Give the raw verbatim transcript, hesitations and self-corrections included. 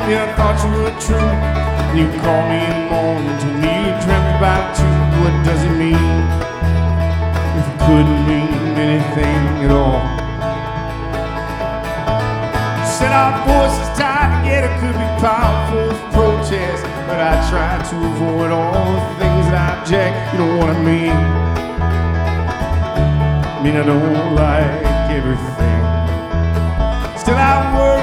Yeah, I thought you were true. You called me in the morning, told me you dreamt about you. What does it mean if it couldn't mean anything at all? Said our voices tied together could be powerful for protest, but I tried to avoid all the things that I object. You know what I mean? I mean, I don't like everything. Still I worry